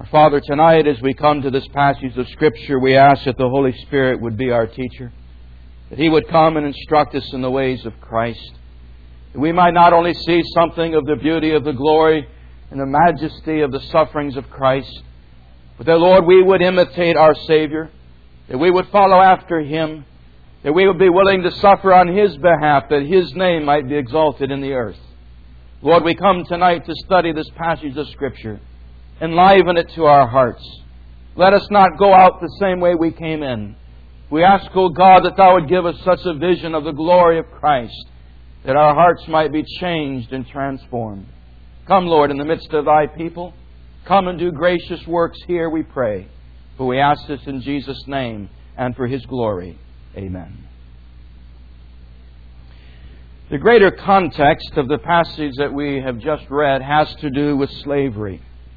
Father, tonight as we come to this passage of Scripture, we ask that the Holy Spirit would be our teacher, that He would come and instruct us in the ways of Christ, that we might not only see something of the beauty of the glory and the majesty of the sufferings of Christ, but that, Lord, we would imitate our Savior, that we would follow after Him, that we would be willing to suffer on His behalf, that His name might be exalted in the earth. Lord, we come tonight to study this passage of Scripture. Enliven it to our hearts. Let us not go out the same way we came in. We ask, O God, that Thou would give us such a vision of the glory of Christ, that our hearts might be changed and transformed. Come, Lord, in the midst of Thy people. Come and do gracious works here, we pray. For we ask this in Jesus' name and for His glory. Amen. The greater context of the passage that we have just read has to do with slavery.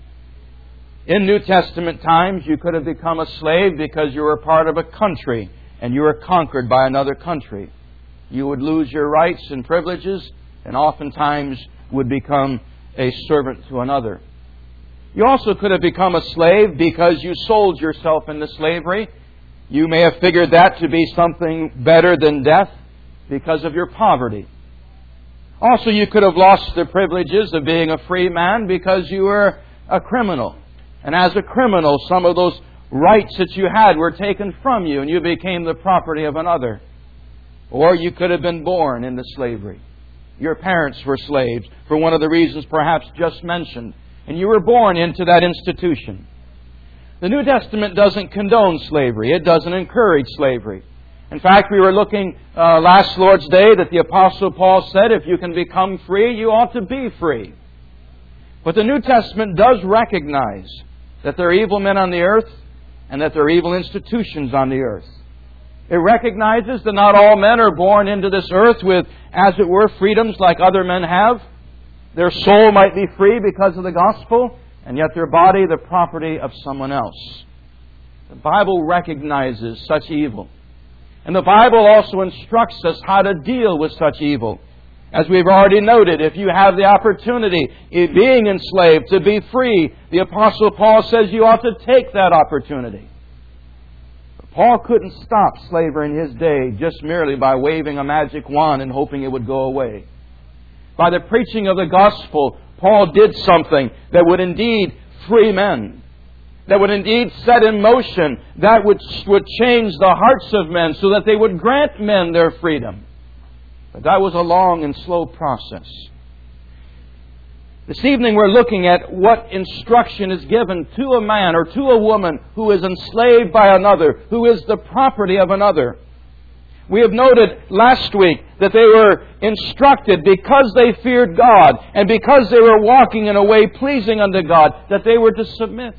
In New Testament times, you could have become a slave because you were part of a country and you were conquered by another country. You would lose your rights and privileges and oftentimes would become a servant to another. You also could have become a slave because you sold yourself into slavery. You may have figured that to be something better than death because of your poverty. Also, you could have lost the privileges of being a free man because you were a criminal. And as a criminal, some of those rights that you had were taken from you and you became the property of another. Or you could have been born into slavery. Your parents were slaves for one of the reasons perhaps just mentioned. And you were born into that institution. The New Testament doesn't condone slavery. It doesn't encourage slavery. In fact, we were looking last Lord's Day that the Apostle Paul said, if you can become free, you ought to be free. But the New Testament does recognize that there are evil men on the earth and that there are evil institutions on the earth. It recognizes that not all men are born into this earth with, as it were, freedoms like other men have. Their soul might be free because of the gospel, and yet their body the property of someone else. The Bible recognizes such evil. And the Bible also instructs us how to deal with such evil. As we've already noted, if you have the opportunity, being enslaved, to be free, the Apostle Paul says you ought to take that opportunity. But Paul couldn't stop slavery in his day just merely by waving a magic wand and hoping it would go away. By the preaching of the gospel, Paul did something that would indeed free men, that would indeed set in motion, that would change the hearts of men so that they would grant men their freedom. But that was a long and slow process. This evening we're looking at what instruction is given to a man or to a woman who is enslaved by another, who is the property of another. We have noted last week that they were instructed because they feared God and because they were walking in a way pleasing unto God, that they were to submit.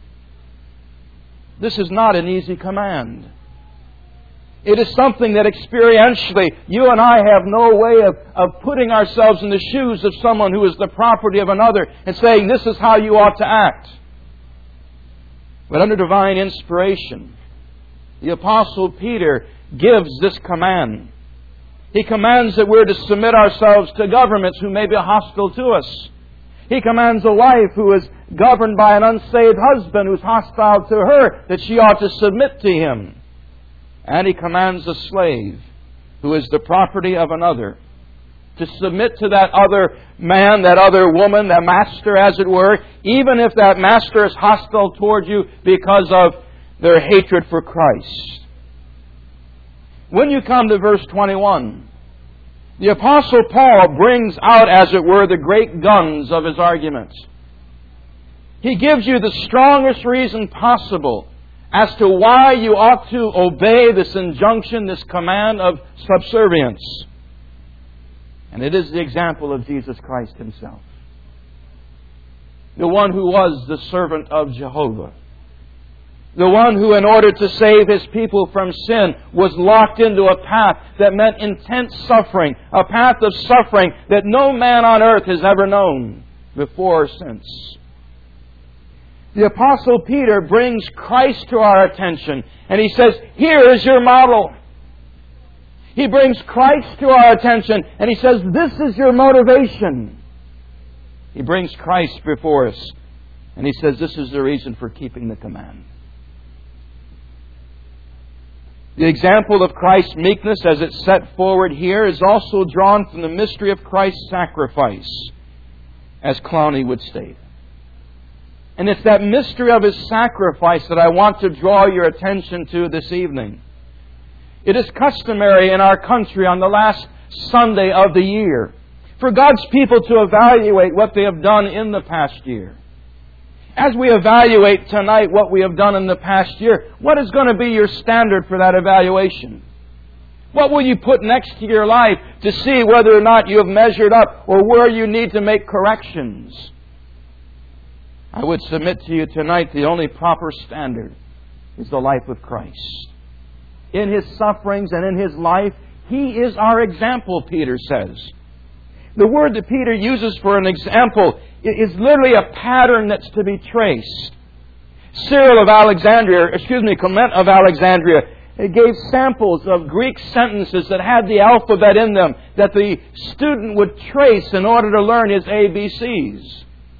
This is not an easy command. It is something that experientially you and I have no way of putting ourselves in the shoes of someone who is the property of another and saying, this is how you ought to act. But under divine inspiration, the Apostle Peter gives this command. He commands that we're to submit ourselves to governments who may be hostile to us. He commands a wife who is governed by an unsaved husband who's hostile to her that she ought to submit to him. And He commands a slave who is the property of another to submit to that other man, that other woman, that master as it were, even if that master is hostile toward you because of their hatred for Christ. When you come to verse 21, the Apostle Paul brings out, as it were, the great guns of his arguments. He gives you the strongest reason possible as to why you ought to obey this injunction, this command of subservience. And it is the example of Jesus Christ Himself. The one who was the servant of Jehovah. The one who, in order to save His people from sin, was locked into a path that meant intense suffering. A path of suffering that no man on earth has ever known before or since. The Apostle Peter brings Christ to our attention. And he says, here is your model. He brings Christ to our attention. And he says, this is your motivation. He brings Christ before us. And he says this is the reason for keeping the command. The example of Christ's meekness as it's set forward here is also drawn from the mystery of Christ's sacrifice, as Clowney would state. And it's that mystery of His sacrifice that I want to draw your attention to this evening. It is customary in our country on the last Sunday of the year for God's people to evaluate what they have done in the past year. As we evaluate tonight what we have done in the past year, what is going to be your standard for that evaluation? What will you put next to your life to see whether or not you have measured up or where you need to make corrections? I would submit to you tonight the only proper standard is the life of Christ. In His sufferings and in His life, He is our example, Peter says. The word that Peter uses for an example is literally a pattern that's to be traced. Clement of Alexandria gave samples of Greek sentences that had the alphabet in them that the student would trace in order to learn his ABCs.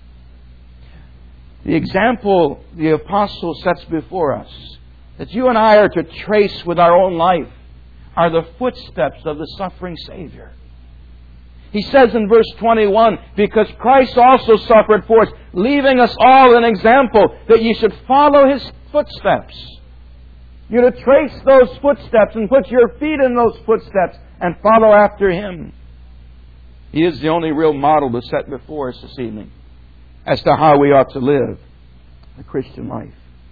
The example the apostle sets before us, that you and I are to trace with our own life, are the footsteps of the suffering Savior. He says in verse 21, because Christ also suffered for us, leaving us all an example that ye should follow His footsteps. You're to trace those footsteps and put your feet in those footsteps and follow after Him. He is the only real model to set before us this evening as to how we ought to live the Christian life.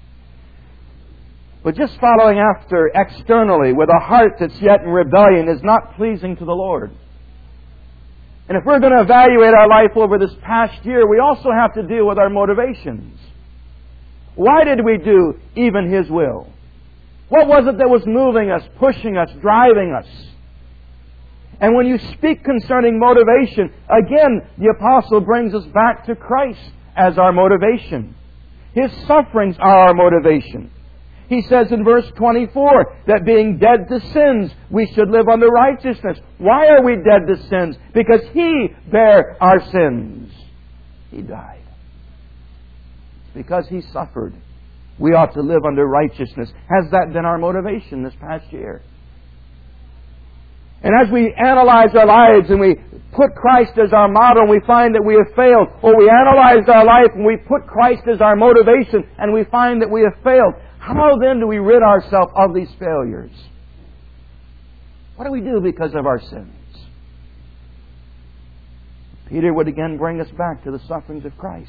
But just following after externally with a heart that's yet in rebellion is not pleasing to the Lord. And if we're going to evaluate our life over this past year, we also have to deal with our motivations. Why did we do even His will? What was it that was moving us, pushing us, driving us? And when you speak concerning motivation, again, the apostle brings us back to Christ as our motivation. His sufferings are our motivation. He says in verse 24 that being dead to sins, we should live unto righteousness. Why are we dead to sins? Because He bare our sins. He died. Because He suffered, we ought to live under righteousness. Has that been our motivation this past year? And as we analyze our lives and we put Christ as our model and we find that we have failed, or we analyze our life and we put Christ as our motivation and we find that we have failed, how then do we rid ourselves of these failures? What do we do because of our sins? Peter would again bring us back to the sufferings of Christ.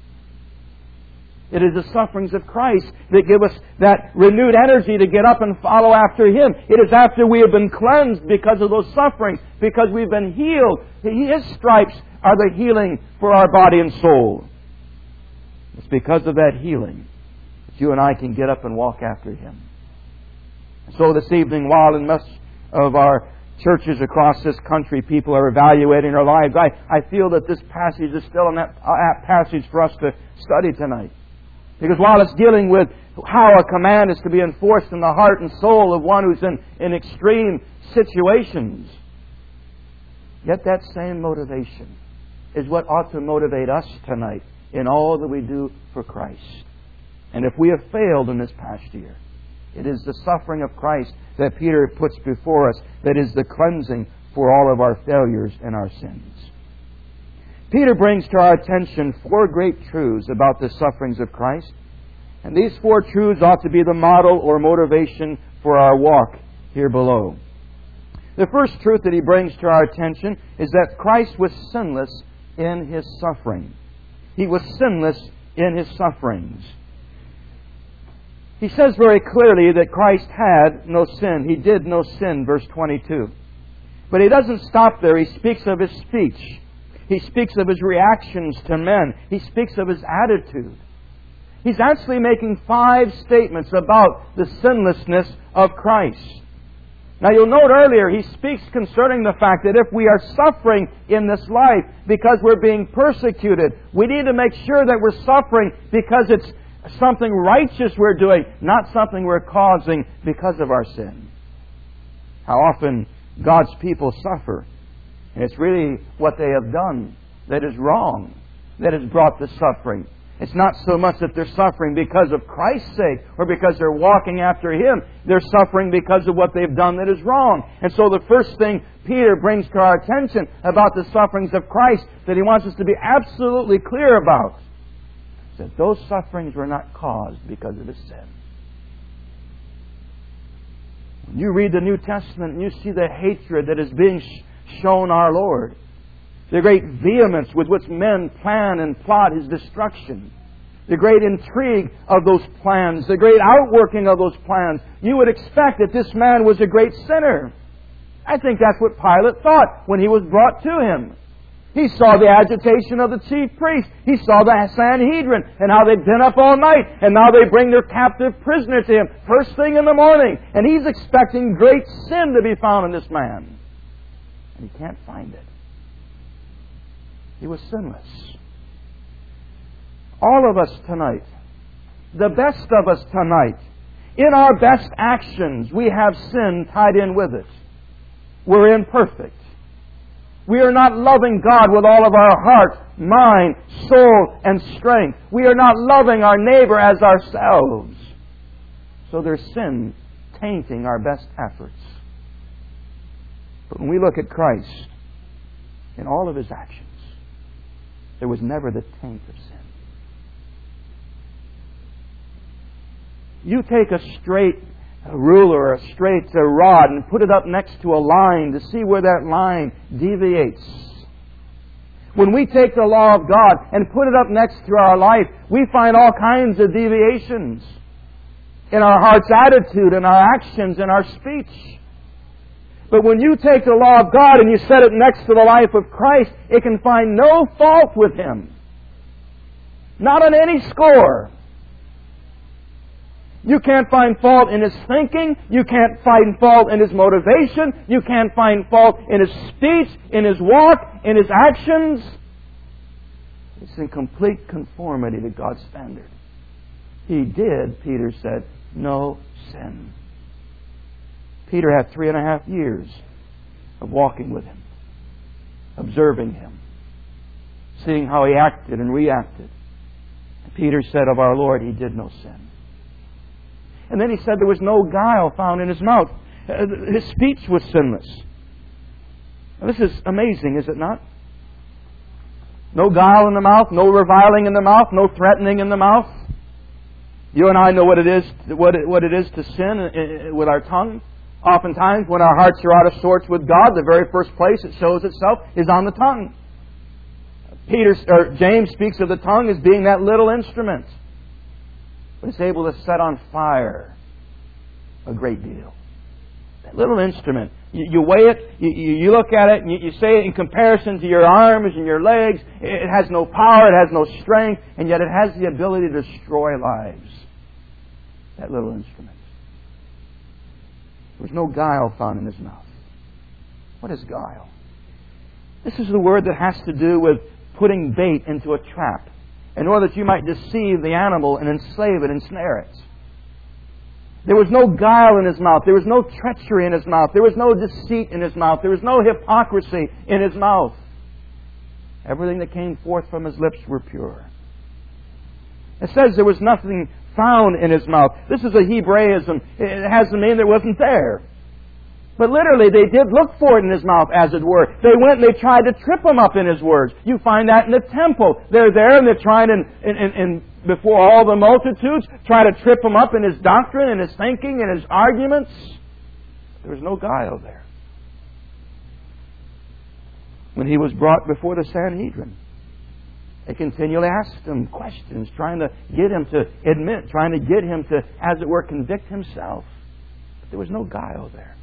It is the sufferings of Christ that give us that renewed energy to get up and follow after Him. It is after we have been cleansed because of those sufferings, because we've been healed. His stripes are the healing for our body and soul. It's because of that healing that you and I can get up and walk after Him. So this evening, while in much of our churches across this country, people are evaluating their lives, I feel that this passage is still an apt passage for us to study tonight. Because while it's dealing with how a command is to be enforced in the heart and soul of one who's in extreme situations, yet that same motivation is what ought to motivate us tonight in all that we do for Christ. And if we have failed in this past year, it is the suffering of Christ that Peter puts before us that is the cleansing for all of our failures and our sins. Peter brings to our attention 4 great truths about the sufferings of Christ. And these 4 truths ought to be the model or motivation for our walk here below. The first truth that he brings to our attention is that Christ was sinless in His suffering. He was sinless in His sufferings. He says very clearly that Christ had no sin. He did no sin, verse 22. But he doesn't stop there. He speaks of His speech. He speaks of His reactions to men. He speaks of His attitude. He's actually making 5 statements about the sinlessness of Christ. Now you'll note earlier he speaks concerning the fact that if we are suffering in this life because we're being persecuted, we need to make sure that we're suffering because it's something righteous we're doing, not something we're causing because of our sin. How often God's people suffer. And it's really what they have done that is wrong, that has brought the suffering. It's not so much that they're suffering because of Christ's sake or because they're walking after Him. They're suffering because of what they've done that is wrong. And so the first thing Peter brings to our attention about the sufferings of Christ that he wants us to be absolutely clear about is that those sufferings were not caused because of His sin. When you read the New Testament and you see the hatred that is being shown our Lord, the great vehemence with which men plan and plot His destruction, the great intrigue of those plans, the great outworking of those plans, you would expect that this man was a great sinner. I think that's what Pilate thought when he was brought to him. He saw the agitation of the chief priests. He saw the Sanhedrin and how they'd been up all night. And now they bring their captive prisoner to him first thing in the morning. And he's expecting great sin to be found in this man. And he can't find it. He was sinless. All of us tonight, the best of us tonight, in our best actions, we have sin tied in with it. We're imperfect. We are not loving God with all of our heart, mind, soul, and strength. We are not loving our neighbor as ourselves. So there's sin tainting our best efforts. But when we look at Christ, in all of His actions, there was never the taint of sin. You take a straight ruler or a straight rod and put it up next to a line to see where that line deviates. When we take the law of God and put it up next to our life, we find all kinds of deviations in our heart's attitude, in our actions, in our speech. But when you take the law of God and you set it next to the life of Christ, it can find no fault with Him. Not on any score. You can't find fault in His thinking. You can't find fault in His motivation. You can't find fault in His speech, in His walk, in His actions. It's in complete conformity to God's standard. He did, Peter said, no sin. Peter had 3.5 years of walking with Him, observing Him, seeing how He acted and reacted. Peter said of our Lord, He did no sin. And then he said there was no guile found in His mouth. His speech was sinless. Now, this is amazing, is it not? No guile in the mouth, no reviling in the mouth, no threatening in the mouth. You and I know what it is to sin with our tongue. Oftentimes, when our hearts are out of sorts with God, the very first place it shows itself is on the tongue. James speaks of the tongue as being that little instrument. But it's able to set on fire a great deal. That little instrument. You weigh it, you look at it, and you say it in comparison to your arms and your legs. It has no power, it has no strength, and yet it has the ability to destroy lives. That little instrument. There was no guile found in His mouth. What is guile? This is the word that has to do with putting bait into a trap in order that you might deceive the animal and enslave it, ensnare it. There was no guile in His mouth. There was no treachery in His mouth. There was no deceit in His mouth. There was no hypocrisy in His mouth. Everything that came forth from His lips were pure. It says there was nothing found in His mouth. This is a Hebraism. It has to mean that it wasn't there. But literally, they did look for it in His mouth, as it were. They went and they tried to trip Him up in His words. You find that in the temple. They're there and they're trying to, before all the multitudes, try to trip Him up in His doctrine, in His thinking, in His arguments. There was no guile there. When He was brought before the Sanhedrin, they continually asked Him questions, trying to get Him to admit, trying to get Him to, as it were, convict Himself. But there was no guile there.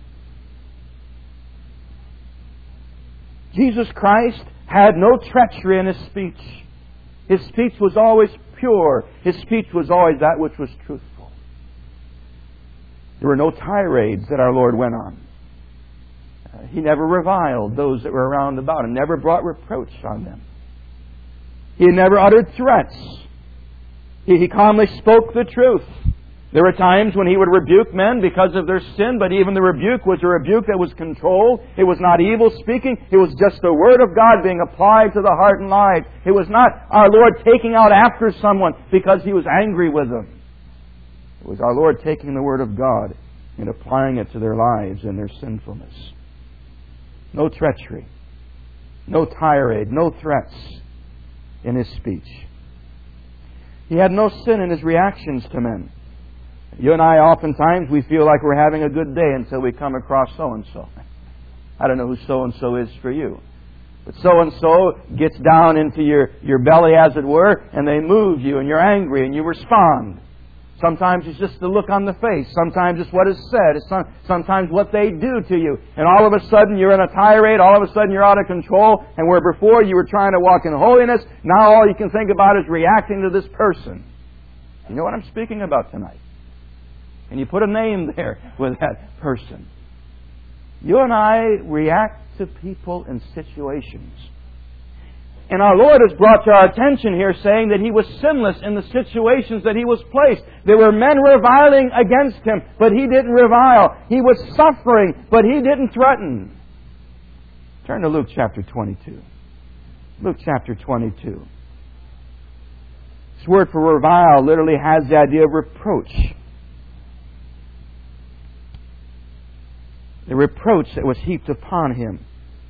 Jesus Christ had no treachery in His speech. His speech was always pure. His speech was always that which was truthful. There were no tirades that our Lord went on. He never reviled those that were around about Him, never brought reproach on them. He never uttered threats. He calmly spoke the truth. There were times when he would rebuke men because of their sin, but even the rebuke was a rebuke that was controlled. It was not evil speaking. It was just the Word of God being applied to the heart and life. It was not our Lord taking out after someone because He was angry with them. It was our Lord taking the Word of God and applying it to their lives and their sinfulness. No treachery, no tirade, no threats in His speech. He had no sin in His reactions to men. You and I, oftentimes, we feel like we're having a good day until we come across so-and-so. I don't know who so-and-so is for you. But so-and-so gets down into your belly, as it were, and they move you, and you're angry, and you respond. Sometimes it's just the look on the face. Sometimes it's what is said. It's sometimes what they do to you. And all of a sudden you're in a tirade. All of a sudden you're out of control. And where before you were trying to walk in holiness, now all you can think about is reacting to this person. You know what I'm speaking about tonight? And you put a name there with that person. You and I react to people in situations. And our Lord is brought to our attention here saying that He was sinless in the situations that He was placed. There were men reviling against Him, but He didn't revile. He was suffering, but He didn't threaten. Turn to Luke chapter 22. Luke chapter 22. This word for revile literally has the idea of reproach. The reproach that was heaped upon Him.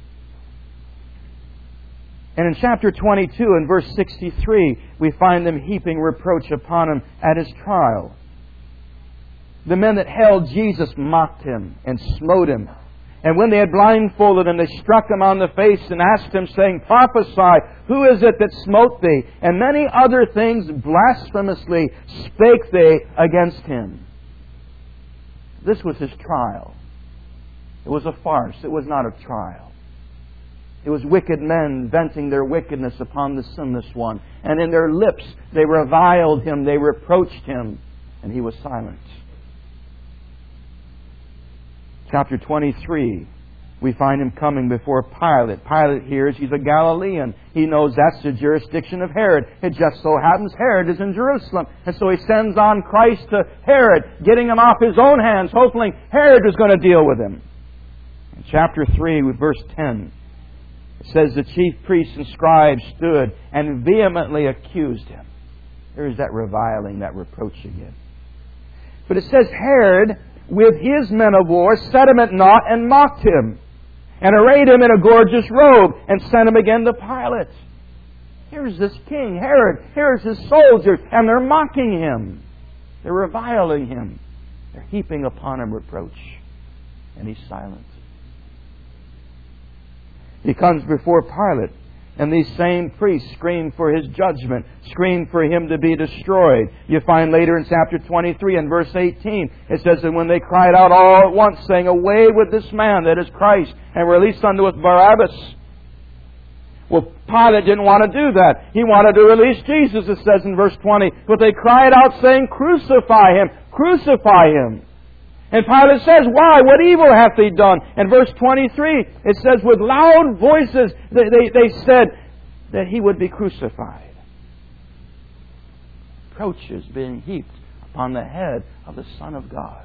And in chapter 22 and verse 63, we find them heaping reproach upon Him at His trial. The men that held Jesus mocked Him and smote Him. And when they had blindfolded Him, they struck Him on the face and asked Him, saying, "Prophesy, who is it that smote thee?" And many other things blasphemously spake they against Him. This was His trial. It was a farce. It was not a trial. It was wicked men venting their wickedness upon the sinless one. And in their lips they reviled Him, they reproached Him, and He was silent. Chapter 23, we find Him coming before Pilate. Pilate hears he's a Galilean. He knows that's the jurisdiction of Herod. It just so happens Herod is in Jerusalem. And so he sends on Christ to Herod, getting Him off his own hands, hoping Herod was going to deal with Him. In chapter 3, with verse 10, it says the chief priests and scribes stood and vehemently accused Him. There's that reviling, that reproach again. But it says Herod, with his men of war, set Him at naught and mocked Him, and arrayed Him in a gorgeous robe, and sent Him again to Pilate. Here's this king, Herod. Here's his soldiers, and they're mocking Him. They're reviling Him. They're heaping upon Him reproach. And He's silent. He comes before Pilate, and these same priests scream for His judgment, scream for Him to be destroyed. You find later in chapter 23 and verse 18, it says that when they cried out all at once, saying, "Away with this man, that is Christ, and release unto us Barabbas." Well, Pilate didn't want to do that. He wanted to release Jesus, it says in verse 20. But they cried out, saying, "Crucify Him! Crucify Him!" And Pilate says, "Why? What evil hath He done?" And verse 23, it says, with loud voices, they said that He would be crucified. Reproaches being heaped upon the head of the Son of God.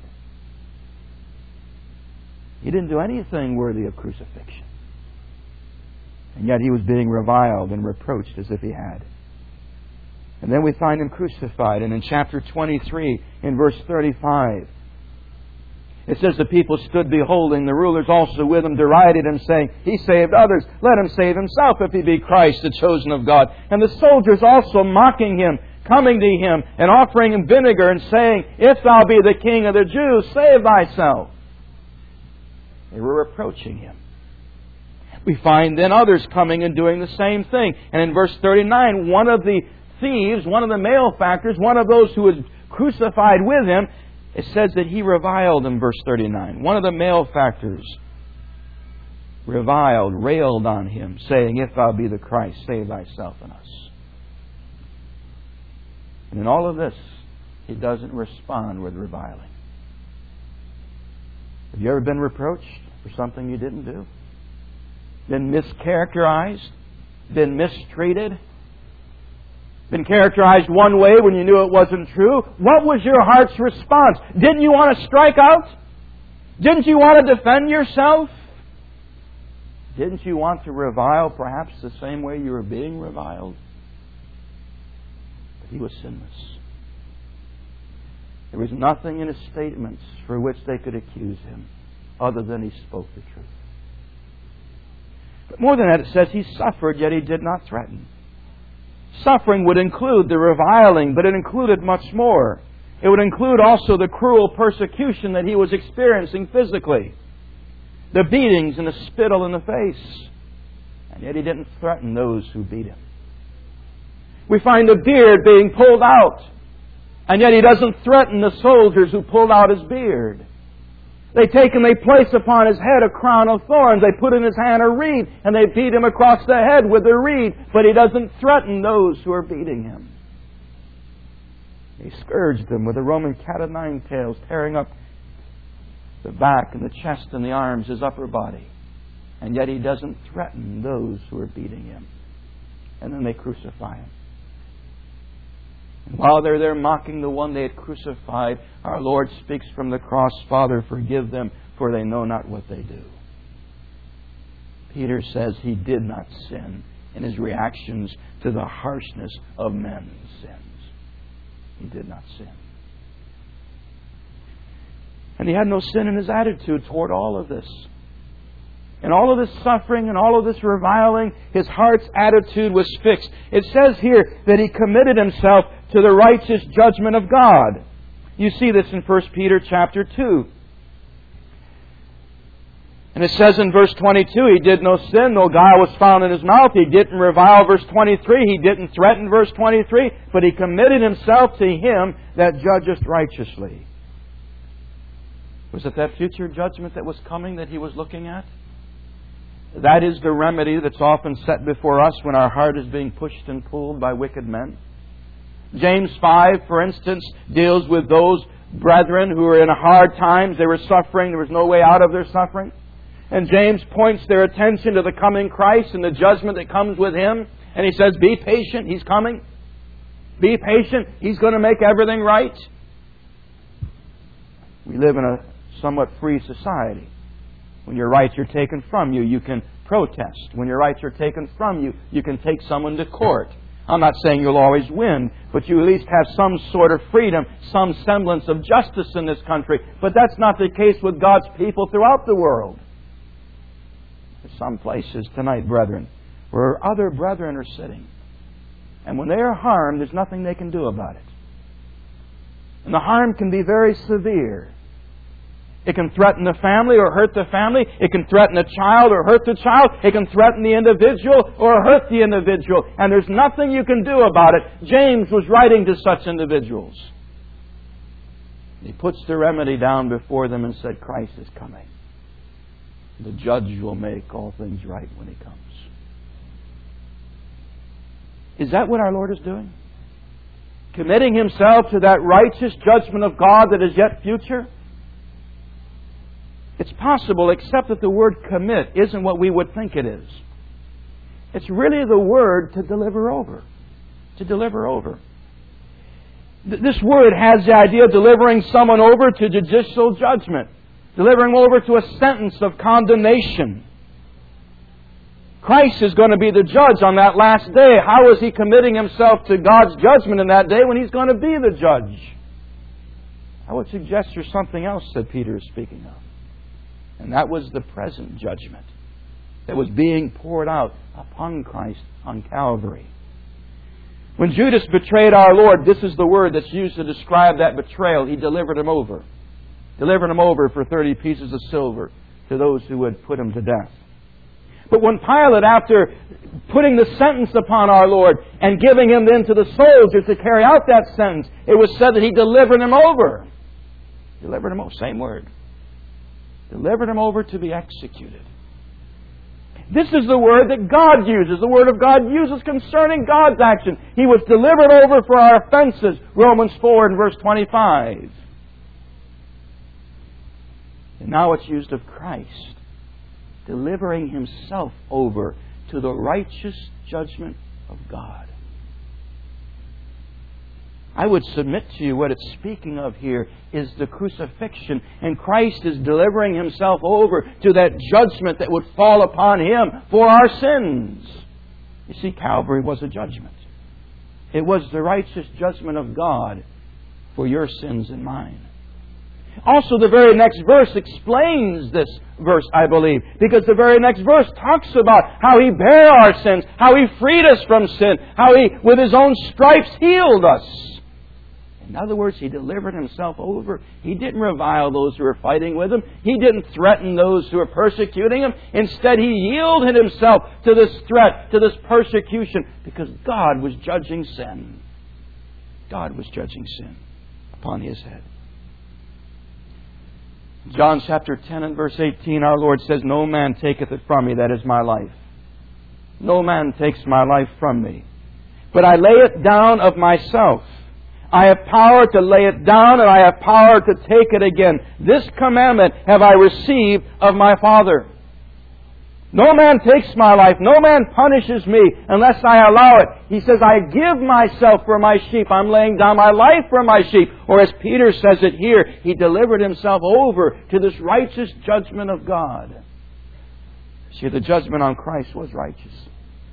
He didn't do anything worthy of crucifixion. And yet He was being reviled and reproached as if He had. And then we find Him crucified. And in chapter 23, in verse 35, it says the people stood beholding, the rulers also with Him derided Him, saying, "He saved others. Let Him save Himself, if He be Christ, the chosen of God." And the soldiers also mocking Him, coming to Him, and offering Him vinegar, and saying, "If Thou be the King of the Jews, save Thyself." They were reproaching Him. We find then others coming and doing the same thing. And in verse 39, one of the thieves, one of the malefactors, one of those who was crucified with Him, it says that he reviled in verse 39. One of the malefactors reviled, railed on Him, saying, "If Thou be the Christ, save Thyself and us." And in all of this, He doesn't respond with reviling. Have you ever been reproached for something you didn't do? Been mischaracterized? Been mistreated? been characterized one way when you knew it wasn't true. What was your heart's response? Didn't you want to strike out? Didn't you want to defend yourself? Didn't you want to revile perhaps the same way you were being reviled? But he was sinless. There was nothing in his statements for which they could accuse him other than he spoke the truth. But more than that, it says he suffered, yet he did not threaten. Suffering would include the reviling, but it included much more. It would include also the cruel persecution that he was experiencing physically. The beatings and the spittle in the face. And yet he didn't threaten those who beat him. We find the beard being pulled out. And yet he doesn't threaten the soldiers who pulled out his beard. They take and they place upon his head a crown of thorns. They put in his hand a reed and they beat him across the head with the reed. But he doesn't threaten those who are beating him. He scourged them with a Roman cat o' nine tails, tearing up the back and the chest and the arms, his upper body. And yet he doesn't threaten those who are beating him. And then they crucify him. And while they're there mocking the one they had crucified, our Lord speaks from the cross, "Father, forgive them, for they know not what they do." Peter says he did not sin in his reactions to the harshness of men's sins. He did not sin. And he had no sin in his attitude toward all of this. In all of this suffering and all of this reviling, his heart's attitude was fixed. It says here that he committed himself to the righteous judgment of God. You see this in 1 Peter chapter 2. And it says in verse 22, he did no sin, no guile was found in his mouth. He didn't revile, verse 23. He didn't threaten, verse 23. But he committed himself to him that judgeth righteously. Was it that future judgment that was coming that he was looking at? That is the remedy that's often set before us when our heart is being pushed and pulled by wicked men. James 5, for instance, deals with those brethren who were in hard times. They were suffering. There was no way out of their suffering. And James points their attention to the coming Christ and the judgment that comes with Him. And he says, be patient. He's coming. Be patient. He's going to make everything right. We live in a somewhat free society. When your rights are taken from you, you can protest. When your rights are taken from you, you can take someone to court. I'm not saying you'll always win, but you at least have some sort of freedom, some semblance of justice in this country. But that's not the case with God's people throughout the world. There's some places tonight, brethren, where other brethren are sitting. And when they are harmed, there's nothing they can do about it. And the harm can be very severe. It can threaten the family or hurt the family. It can threaten a child or hurt the child. It can threaten the individual or hurt the individual. And there's nothing you can do about it. James was writing to such individuals. He puts the remedy down before them and said, Christ is coming. The judge will make all things right when He comes. Is that what our Lord is doing? Committing Himself to that righteous judgment of God that is yet future? It's possible, except that the word commit isn't what we would think it is. It's really the word to deliver over. To deliver over. This word has the idea of delivering someone over to judicial judgment. Delivering over to a sentence of condemnation. Christ is going to be the judge on that last day. How is He committing Himself to God's judgment in that day when He's going to be the judge? I would suggest there's something else that Peter is speaking of. And that was the present judgment that was being poured out upon Christ on Calvary. When Judas betrayed our Lord, this is the word that's used to describe that betrayal. He delivered him over. Delivered him over for 30 pieces of silver to those who would put him to death. But when Pilate, after putting the sentence upon our Lord and giving Him then to the soldiers to carry out that sentence, it was said that He delivered him over. Delivered him over. Same word. Delivered him over to be executed. This is the word that God uses. The word of God uses concerning God's action. He was delivered over for our offenses. Romans 4 and verse 25. And now it's used of Christ. Delivering Himself over to the righteous judgment of God. I would submit to you what it's speaking of here is the crucifixion. And Christ is delivering Himself over to that judgment that would fall upon Him for our sins. You see, Calvary was a judgment. It was the righteous judgment of God for your sins and mine. Also, the very next verse explains this verse, I believe, because the very next verse talks about how He bare our sins, how He freed us from sin, how He, with His own stripes, healed us. In other words, He delivered Himself over. He didn't revile those who were fighting with Him. He didn't threaten those who were persecuting Him. Instead, He yielded Himself to this threat, to this persecution, because God was judging sin. God was judging sin upon His head. John chapter 10 and verse 18, our Lord says, "No man taketh it from me, that is my life. No man takes my life from me. But I lay it down of myself. I have power to lay it down, and I have power to take it again. This commandment have I received of my Father. No man takes my life. No man punishes me unless I allow it." He says, "I give myself for my sheep. I'm laying down my life for my sheep." Or as Peter says it here, He delivered Himself over to this righteous judgment of God. See, the judgment on Christ was righteous.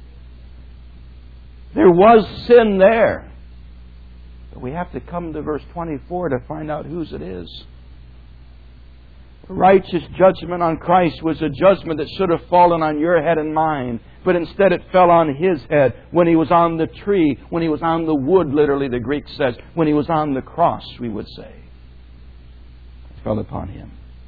There was sin there. But we have to come to verse 24 to find out whose it is. The righteous judgment on Christ was a judgment that should have fallen on your head and mine. But instead it fell on His head when He was on the tree, when He was on the wood, literally the Greek says, when He was on the cross, we would say. It fell upon Him.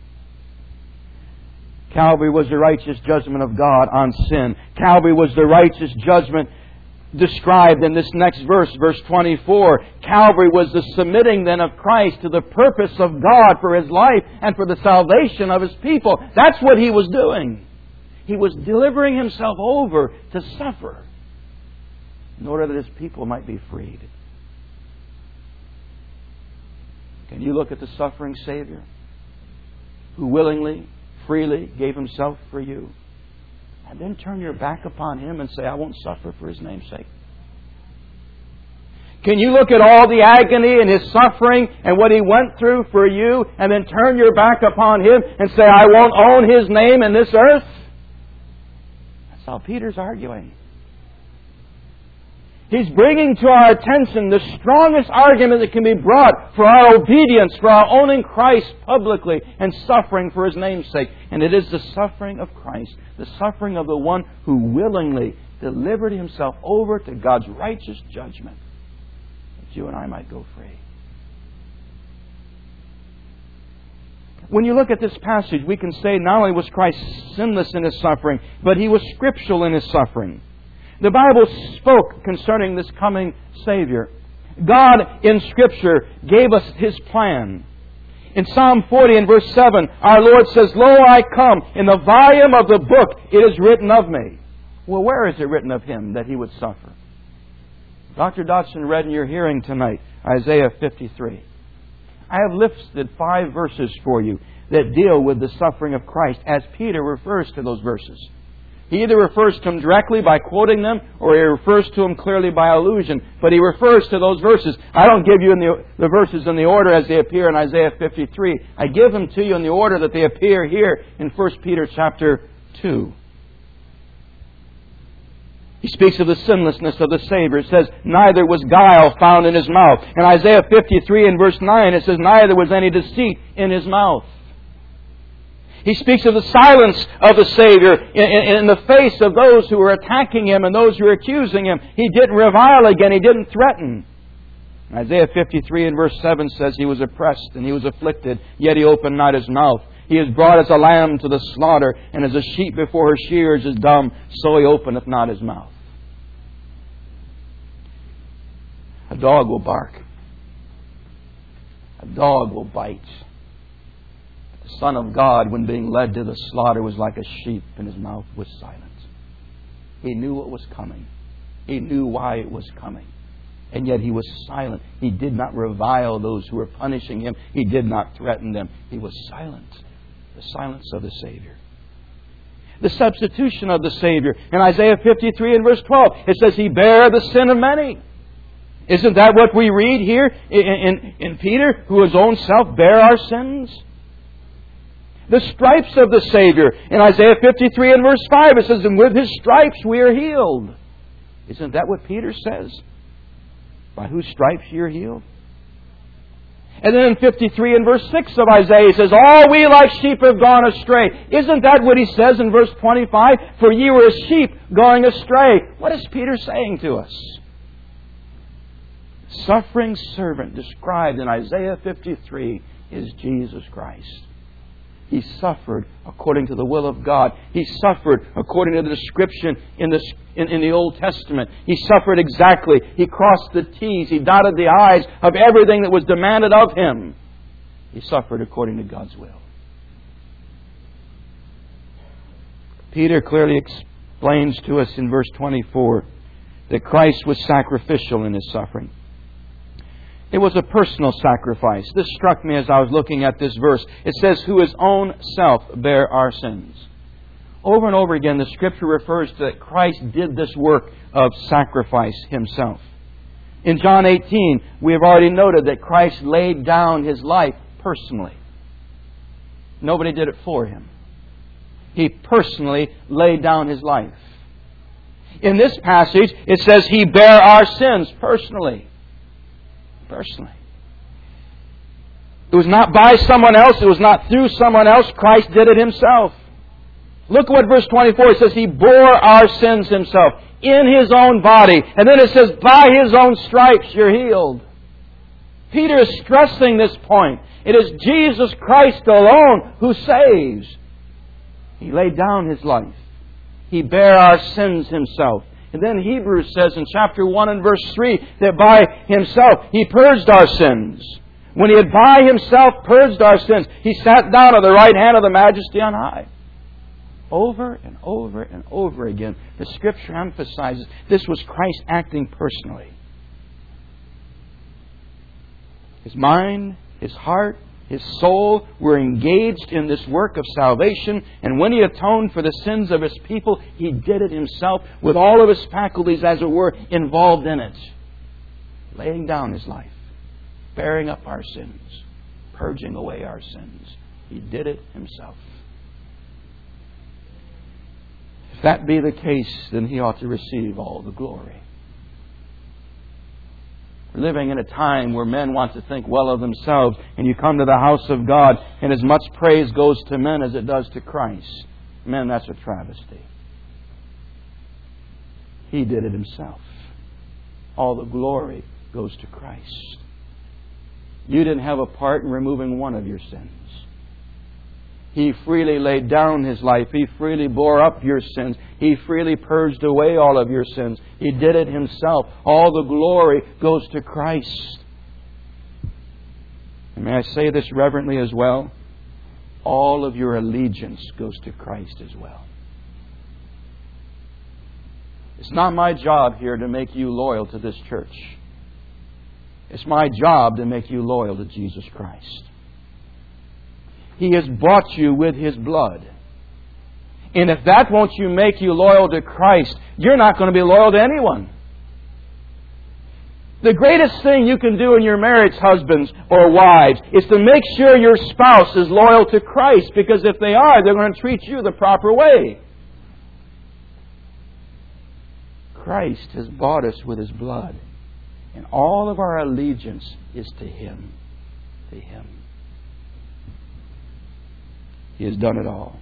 Calvary was the righteous judgment of God on sin. Calvary was the righteous judgment described in this next verse, verse 24. Calvary was the submitting then of Christ to the purpose of God for His life and for the salvation of His people. That's what He was doing. He was delivering Himself over to suffer in order that His people might be freed. Can you look at the suffering Savior who willingly, freely gave Himself for you, and then turn your back upon Him and say, "I won't suffer for His name's sake"? Can you look at all the agony and His suffering and what He went through for you, and then turn your back upon Him and say, "I won't own His name in this earth"? That's how Peter's arguing. He's bringing to our attention the strongest argument that can be brought for our obedience, for our owning Christ publicly and suffering for His name's sake. And it is the suffering of Christ, the suffering of the one who willingly delivered Himself over to God's righteous judgment, that you and I might go free. When you look at this passage, we can say not only was Christ sinless in His suffering, but He was scriptural in His suffering. The Bible spoke concerning this coming Savior. God in Scripture gave us His plan. In Psalm 40 and verse 7, our Lord says, "Lo, I come. In the volume of the book it is written of me." Well, where is it written of Him that He would suffer? Dr. Dodson read in your hearing tonight, Isaiah 53. I have listed 5 verses for you that deal with the suffering of Christ as Peter refers to those verses. He either refers to Him directly by quoting them, or He refers to Him clearly by allusion. But He refers to those verses. I don't give you the verses in the order as they appear in Isaiah 53. I give them to you in the order that they appear here in 1 Peter chapter 2. He speaks of the sinlessness of the Savior. It says, "Neither was guile found in His mouth." In Isaiah 53 and verse 9, it says, "Neither was any deceit in His mouth." He speaks of the silence of the Savior in the face of those who were attacking Him and those who were accusing Him. He didn't revile again. He didn't threaten. Isaiah 53 and verse 7 says, "He was oppressed and He was afflicted, yet He opened not His mouth. He is brought as a lamb to the slaughter, and as a sheep before her shearers is dumb, so He openeth not His mouth." A dog will bark. A dog will bite. The Son of God, when being led to the slaughter, was like a sheep, and His mouth was silent. He knew what was coming. He knew why it was coming. And yet He was silent. He did not revile those who were punishing Him. He did not threaten them. He was silent. The silence of the Savior. The substitution of the Savior. In Isaiah 53 and verse 12, it says, "He bare the sin of many." Isn't that what we read here in Peter, who his own self bare our sins? The stripes of the Savior. In Isaiah 53 and verse 5 it says, and with His stripes we are healed. Isn't that what Peter says? By whose stripes you are healed? And then in 53 and verse 6 of Isaiah, it says, all we like sheep have gone astray. Isn't that what he says in verse 25? For ye were as sheep going astray. What is Peter saying to us? Suffering servant described in Isaiah 53 is Jesus Christ. He suffered according to the will of God. He suffered according to the description in the Old Testament. He suffered exactly. He crossed the T's. He dotted the I's of everything that was demanded of Him. He suffered according to God's will. Peter clearly explains to us in verse 24 that Christ was sacrificial in His suffering. It was a personal sacrifice. This struck me as I was looking at this verse. It says, who His own self bare our sins. Over and over again, the Scripture refers to that Christ did this work of sacrifice Himself. In John 18, we have already noted that Christ laid down His life personally. Nobody did it for Him. He personally laid down His life. In this passage, it says He bare our sins personally. Personally. It was not by someone else. It was not through someone else. Christ did it Himself. Look what verse 24 says. He bore our sins Himself in His own body. And then it says, by His own stripes you're healed. Peter is stressing this point. It is Jesus Christ alone who saves. He laid down His life. He bare our sins Himself. And then Hebrews says in chapter 1 and verse 3 that by Himself He purged our sins. When He had by Himself purged our sins, He sat down at the right hand of the Majesty on high. Over and over and over again, the Scripture emphasizes this was Christ acting personally. His mind, His heart, His soul were engaged in this work of salvation. And when He atoned for the sins of His people, He did it Himself with all of His faculties, as it were, involved in it. Laying down His life, bearing up our sins, purging away our sins. He did it Himself. If that be the case, then He ought to receive all the glory. We're living in a time where men want to think well of themselves, and you come to the house of God, and as much praise goes to men as it does to Christ. Men, that's a travesty. He did it Himself. All the glory goes to Christ. You didn't have a part in removing one of your sins. He freely laid down His life. He freely bore up your sins. He freely purged away all of your sins. He did it Himself. All the glory goes to Christ. And may I say this reverently as well? All of your allegiance goes to Christ as well. It's not my job here to make you loyal to this church. It's my job to make you loyal to Jesus Christ. He has bought you with His blood. And if that won't make you loyal to Christ, you're not going to be loyal to anyone. The greatest thing you can do in your marriage, husbands or wives, is to make sure your spouse is loyal to Christ. Because if they are, they're going to treat you the proper way. Christ has bought us with His blood. And all of our allegiance is to Him. To Him. He has done it all.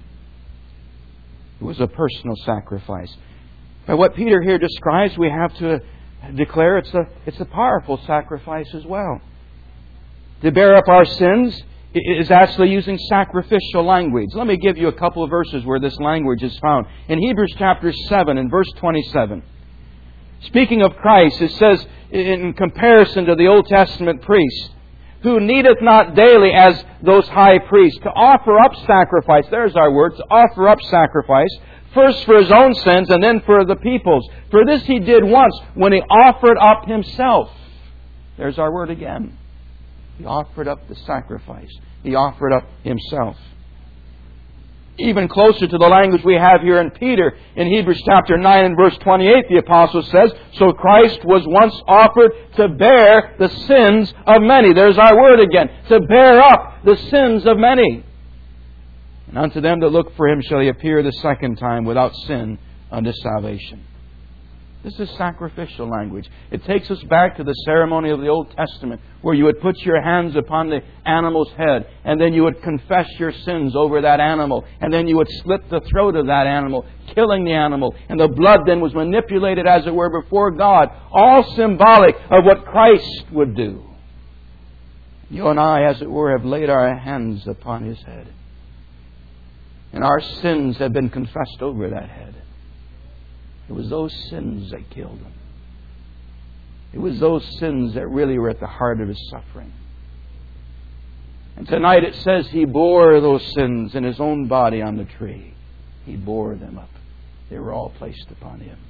It was a personal sacrifice. By what Peter here describes, we have to declare it's a powerful sacrifice as well. To bear up our sins is actually using sacrificial language. Let me give you a couple of verses where this language is found. In Hebrews chapter 7 and verse 27. Speaking of Christ, it says, in comparison to the Old Testament priest, who needeth not daily as those high priests to offer up sacrifice. There's our word, to offer up sacrifice. First for His own sins and then for the people's. For this He did once when He offered up Himself. There's our word again. He offered up the sacrifice. He offered up Himself. even closer to the language we have here in Peter. In Hebrews chapter 9 and verse 28, the apostle says, "So Christ was once offered to bear the sins of many." There's our word again. To bear up the sins of many. "And unto them that look for Him shall He appear the second time without sin unto salvation." This is sacrificial language. It takes us back to the ceremony of the Old Testament, where you would put your hands upon the animal's head, and then you would confess your sins over that animal, and then you would slit the throat of that animal, killing the animal, and the blood then was manipulated, as it were, before God, all symbolic of what Christ would do. You and I, as it were, have laid our hands upon His head, and our sins have been confessed over that head. It was those sins that killed Him. It was those sins that really were at the heart of His suffering. And tonight it says He bore those sins in His own body on the tree. He bore them up. They were all placed upon Him.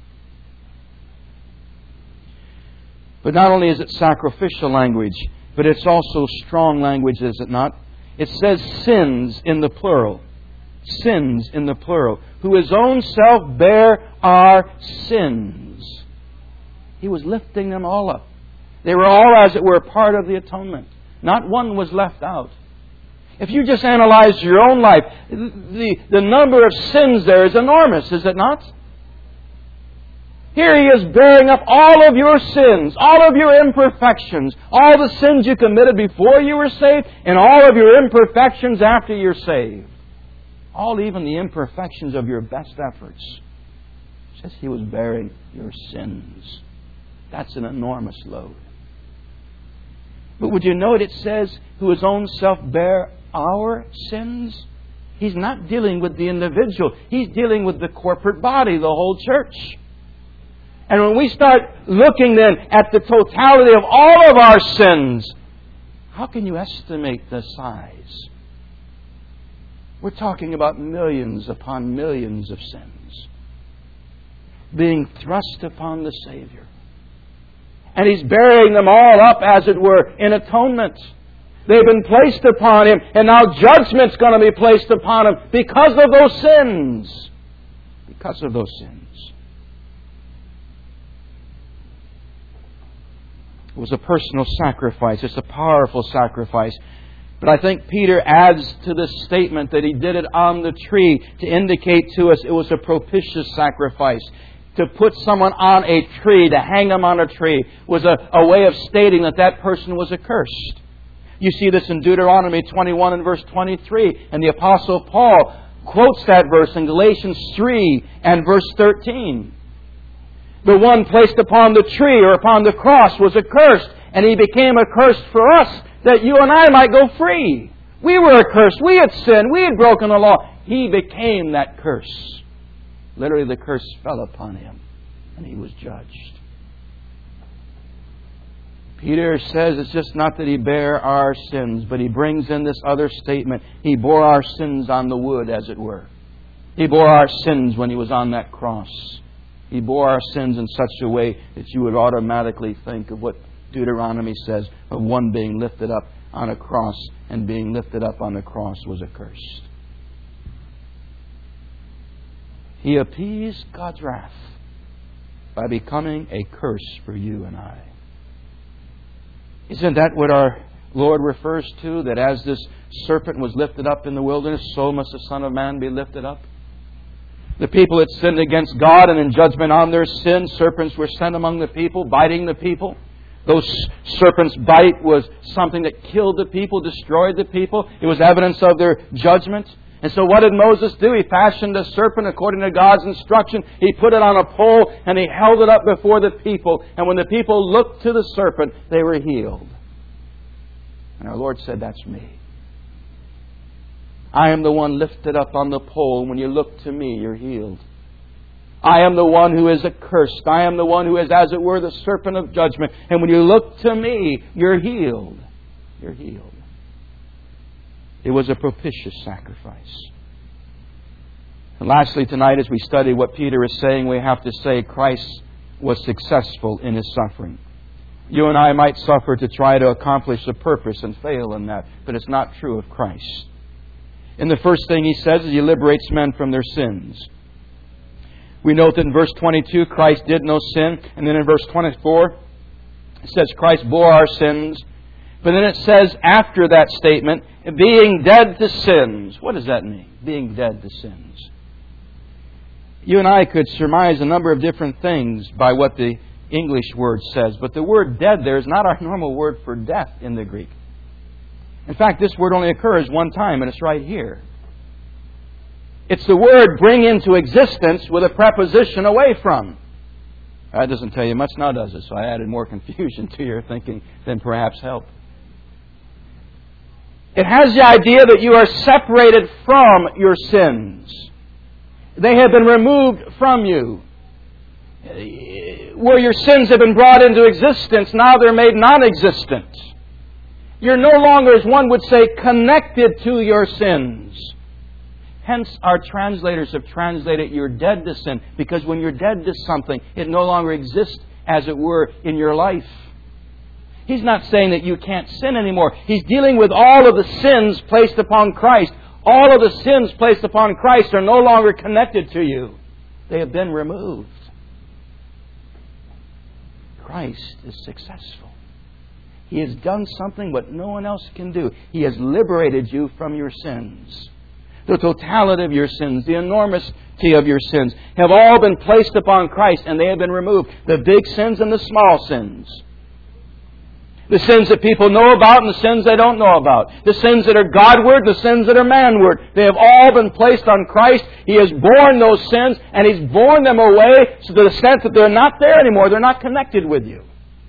But not only is it sacrificial language, but it's also strong language, is it not? It says sins in the plural. Sins in the plural. Who His own self bare our sins. He was lifting them all up. They were all, as it were, part of the atonement. Not one was left out. If you just analyze your own life, the number of sins there is enormous, is it not? Here He is bearing up all of your sins, all of your imperfections, all the sins you committed before you were saved, and all of your imperfections after you're saved. All, even the imperfections of your best efforts. It says He was bearing your sins. That's an enormous load. But would you note it says, who His own self bare our sins? He's not dealing with the individual. He's dealing with the corporate body, the whole church. And when we start looking then at the totality of all of our sins, how can you estimate the size? We're talking about millions upon millions of sins being thrust upon the Savior. And He's bearing them all up, as it were, in atonement. They've been placed upon Him, and now judgment's going to be placed upon Him because of those sins. Because of those sins. It was a personal sacrifice. It's a powerful sacrifice. But I think Peter adds to this statement that He did it on the tree to indicate to us it was a propitious sacrifice. To put someone on a tree, to hang them on a tree, was a way of stating that that person was accursed. You see this in Deuteronomy 21 and verse 23. And the Apostle Paul quotes that verse in Galatians 3 and verse 13. The one placed upon the tree or upon the cross was accursed, and he became accursed for us, that you and I might go free. We were accursed. We had sinned. We had broken the law. He became that curse. Literally, the curse fell upon Him, and He was judged. Peter says it's just not that He bare our sins, but he brings in this other statement. He bore our sins on the wood, as it were. He bore our sins when He was on that cross. He bore our sins in such a way that you would automatically think of what Deuteronomy says of one being lifted up on a cross, and being lifted up on the cross was accursed. He appeased God's wrath by becoming a curse for you and I. Isn't that what our Lord refers to? That as this serpent was lifted up in the wilderness, so must the Son of Man be lifted up. The people had sinned against God, and in judgment on their sin, serpents were sent among the people, biting the people. Those serpents' bite was something that killed the people, destroyed the people. It was evidence of their judgment. And so what did Moses do? He fashioned a serpent according to God's instruction. He put it on a pole and He held it up before the people. And when the people looked to the serpent, they were healed. And our Lord said, that's me. I am the one lifted up on the pole. When you look to me, you're healed. I am the one who is accursed. I am the one who is, as it were, the serpent of judgment. And when you look to me, you're healed. You're healed. It was a propitious sacrifice. And lastly, tonight, as we study what Peter is saying, we have to say Christ was successful in His suffering. You and I might suffer to try to accomplish a purpose and fail in that, but it's not true of Christ. And the first thing He says is He liberates men from their sins. We note that in verse 22, Christ did no sin. And then in verse 24, it says Christ bore our sins. But then it says after that statement, being dead to sins. What does that mean? Being dead to sins. You and I could surmise a number of different things by what the English word says. But the word dead there is not our normal word for death in the Greek. In fact, this word only occurs one time, and it's right here. It's the word bring into existence with a preposition away from. That doesn't tell you much now, does it? So I added more confusion to your thinking than perhaps help. It has the idea that you are separated from your sins. They have been removed from you. Where your sins have been brought into existence, now they're made non-existent. You're no longer, as one would say, connected to your sins. Hence, our translators have translated you're dead to sin, because when you're dead to something, it no longer exists, as it were, in your life. He's not saying that you can't sin anymore. He's dealing with all of the sins placed upon Christ. All of the sins placed upon Christ are no longer connected to you. They have been removed. Christ is successful. He has done something what no one else can do. He has liberated you from your sins. The totality of your sins, the enormity of your sins, have all been placed upon Christ, and they have been removed. The big sins and the small sins. The sins that people know about and the sins they don't know about. The sins that are Godward, the sins that are manward. They have all been placed on Christ. He has borne those sins, and He's borne them away to the extent that they're not there anymore. They're not connected with you.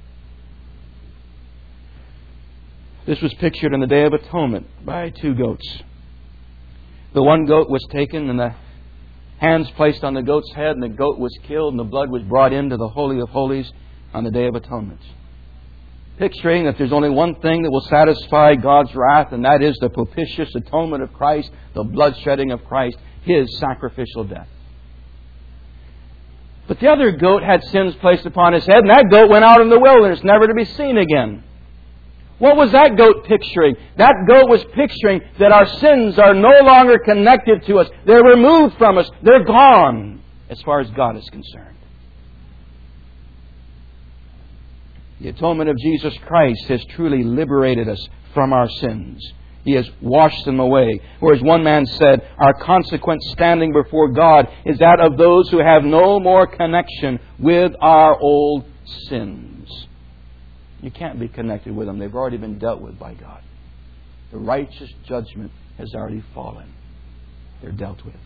This was pictured in the Day of Atonement by 2 goats. The one goat was taken and the hands placed on the goat's head, and the goat was killed, and the blood was brought into the Holy of Holies on the Day of Atonement. Picturing that there's only one thing that will satisfy God's wrath, and that is the propitious atonement of Christ, the bloodshedding of Christ, His sacrificial death. But the other goat had sins placed upon his head, and that goat went out in the wilderness, never to be seen again. What was that goat picturing? That goat was picturing that our sins are no longer connected to us. They're removed from us. They're gone as far as God is concerned. The atonement of Jesus Christ has truly liberated us from our sins. He has washed them away. Or as one man said, our consequent standing before God is that of those who have no more connection with our old sins. You can't be connected with them. They've already been dealt with by God. The righteous judgment has already fallen. They're dealt with.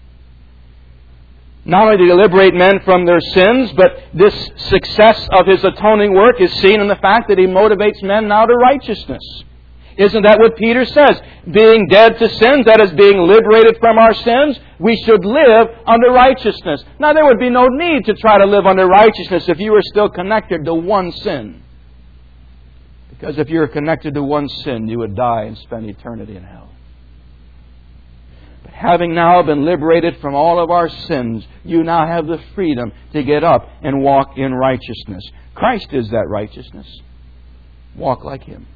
Not only did He liberate men from their sins, but this success of His atoning work is seen in the fact that He motivates men now to righteousness. Isn't that what Peter says? Being dead to sins, that is, being liberated from our sins, we should live under righteousness. Now, there would be no need to try to live under righteousness if you were still connected to one sin. Because if you were connected to one sin, you would die and spend eternity in hell. But having now been liberated from all of our sins, you now have the freedom to get up and walk in righteousness. Christ is that righteousness. Walk like Him.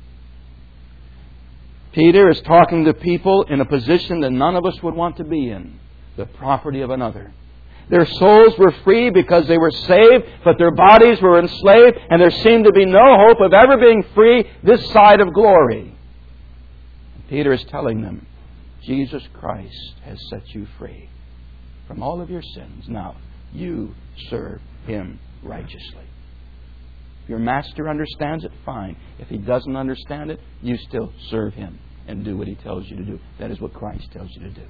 Peter is talking to people in a position that none of us would want to be in. The property of another. Their souls were free because they were saved, but their bodies were enslaved, and there seemed to be no hope of ever being free this side of glory. Peter is telling them, Jesus Christ has set you free from all of your sins. Now, you serve Him righteously. If your master understands it, fine. If he doesn't understand it, you still serve Him and do what He tells you to do. That is what Christ tells you to do.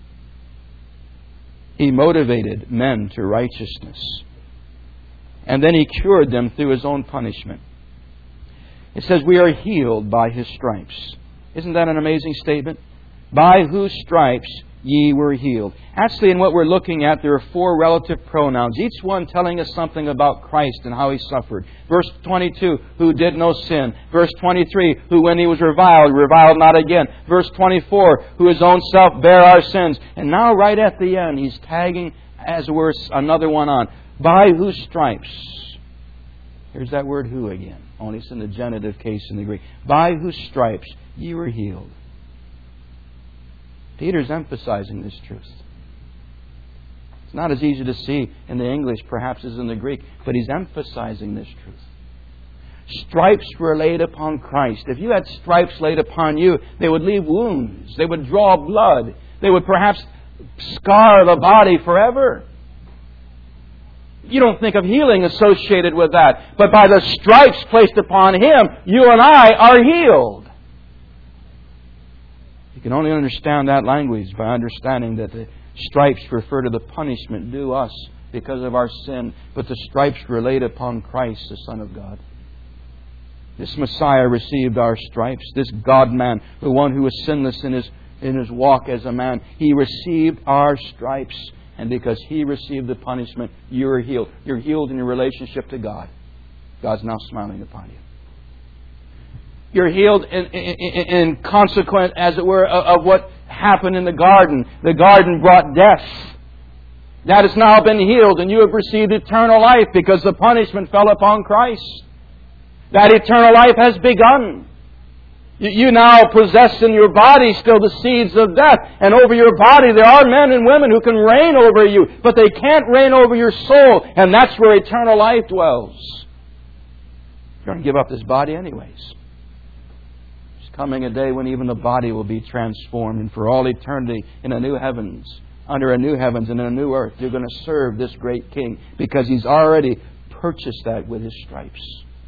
He motivated men to righteousness. And then He cured them through His own punishment. It says, we are healed by His stripes. Isn't that an amazing statement? By whose stripes ye were healed. Actually, in what we're looking at, there are 4 relative pronouns, each one telling us something about Christ and how He suffered. Verse 22, who did no sin. Verse 23, who when He was reviled not again. Verse 24, who His own self bare our sins. And now right at the end, He's tagging, as it were, another one on. By whose stripes. Here's that word who again. Only it's in the genitive case in the Greek. By whose stripes ye were healed. Peter's emphasizing this truth. It's not as easy to see in the English perhaps as in the Greek, but he's emphasizing this truth. Stripes were laid upon Christ. If you had stripes laid upon you, they would leave wounds. They would draw blood. They would perhaps scar the body forever. You don't think of healing associated with that. But by the stripes placed upon Him, you and I are healed. You can only understand that language by understanding that the stripes refer to the punishment due us because of our sin. But the stripes were laid upon Christ, the Son of God. This Messiah received our stripes. This God-man, the one who was sinless in his walk as a man, He received our stripes. And because He received the punishment, you're healed. You're healed in your relationship to God. God's now smiling upon you. You're healed in consequence, as it were, of what happened in the garden. The garden brought death. That has now been healed, and you have received eternal life because the punishment fell upon Christ. That eternal life has begun. You now possess in your body still the seeds of death. And over your body there are men and women who can reign over you. But they can't reign over your soul. And that's where eternal life dwells. You're going to give up this body anyways. There's coming a day when even the body will be transformed. And for all eternity in a new heavens, under a new heavens and in a new earth, you're going to serve this great King. Because He's already purchased that with His stripes.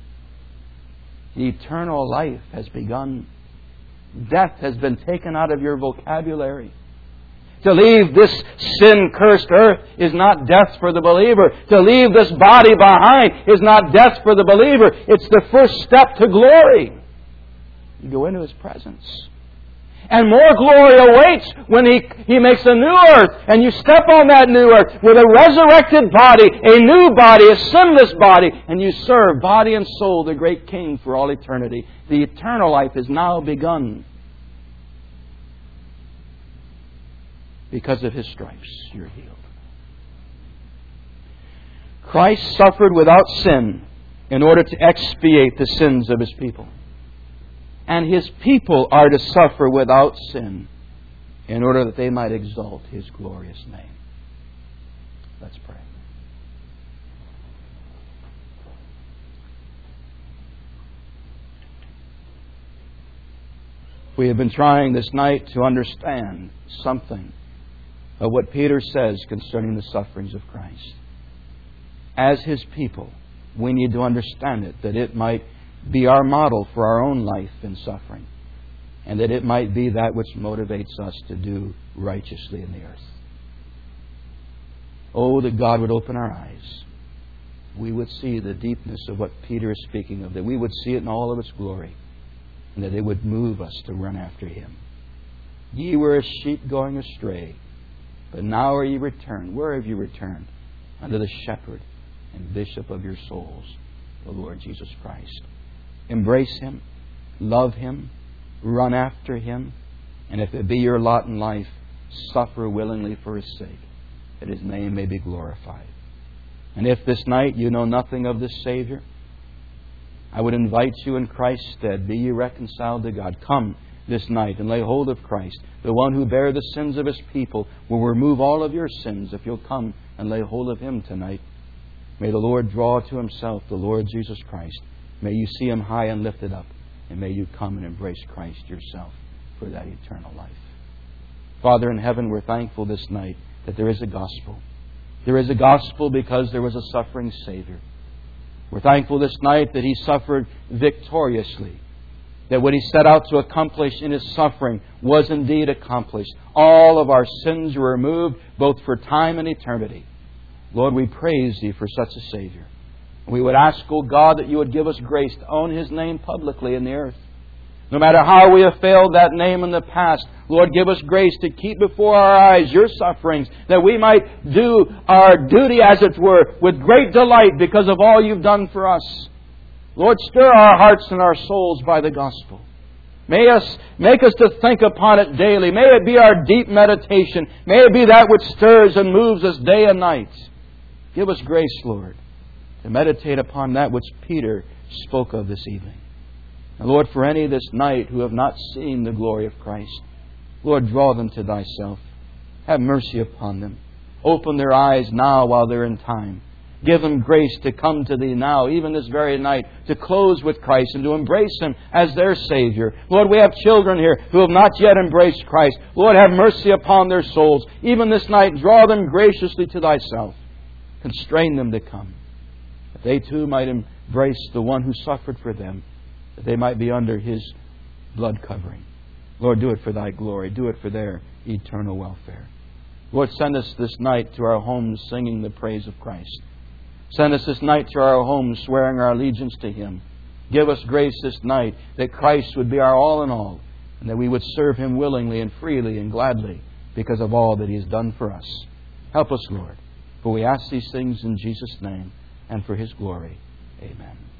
Eternal life has begun. Death has been taken out of your vocabulary. To leave this sin-cursed earth is not death for the believer. To leave this body behind is not death for the believer. It's the first step to glory. You go into His presence. And more glory awaits when He makes a new earth. And you step on that new earth with a resurrected body, a new body, a sinless body. And you serve body and soul the great King for all eternity. The eternal life is now begun. Because of His stripes, you're healed. Christ suffered without sin in order to expiate the sins of His people. And His people are to suffer without sin in order that they might exalt His glorious name. Let's pray. We have been trying this night to understand something of what Peter says concerning the sufferings of Christ. As His people, we need to understand it, that it might be our model for our own life in suffering, and that it might be that which motivates us to do righteously in the earth. Oh, that God would open our eyes. We would see the deepness of what Peter is speaking of, that we would see it in all of its glory, and that it would move us to run after Him. Ye were as sheep going astray, but now are ye returned. Where have you returned? Unto the shepherd and bishop of your souls, the Lord Jesus Christ. Embrace Him, love Him, run after Him, and if it be your lot in life, suffer willingly for His sake, that His name may be glorified. And if this night you know nothing of this Savior, I would invite you in Christ's stead, be ye reconciled to God. Come this night and lay hold of Christ, the one who bare the sins of His people, will remove all of your sins if you'll come and lay hold of Him tonight. May the Lord draw to Himself the Lord Jesus Christ. May you see Him high and lifted up. And may you come and embrace Christ yourself for that eternal life. Father in heaven, we're thankful this night that there is a gospel. There is a gospel because there was a suffering Savior. We're thankful this night that He suffered victoriously. That what He set out to accomplish in His suffering was indeed accomplished. All of our sins were removed, both for time and eternity. Lord, we praise Thee for such a Savior. We would ask, O God, that You would give us grace to own His name publicly in the earth. No matter how we have failed that name in the past, Lord, give us grace to keep before our eyes Your sufferings, that we might do our duty, as it were, with great delight because of all You've done for us. Lord, stir our hearts and our souls by the gospel. Make us to think upon it daily. May it be our deep meditation. May it be that which stirs and moves us day and night. Give us grace, Lord, to meditate upon that which Peter spoke of this evening. And Lord, for any this night who have not seen the glory of Christ, Lord, draw them to Thyself. Have mercy upon them. Open their eyes now while they're in time. Give them grace to come to Thee now, even this very night, to close with Christ and to embrace Him as their Savior. Lord, we have children here who have not yet embraced Christ. Lord, have mercy upon their souls. Even this night, draw them graciously to Thyself. Constrain them to come, that they too might embrace the One who suffered for them, that they might be under His blood covering. Lord, do it for Thy glory. Do it for their eternal welfare. Lord, send us this night to our homes singing the praise of Christ. Send us this night to our homes swearing our allegiance to Him. Give us grace this night that Christ would be our all in all, and that we would serve Him willingly and freely and gladly because of all that He has done for us. Help us, Lord. For we ask these things in Jesus' name and for His glory. Amen.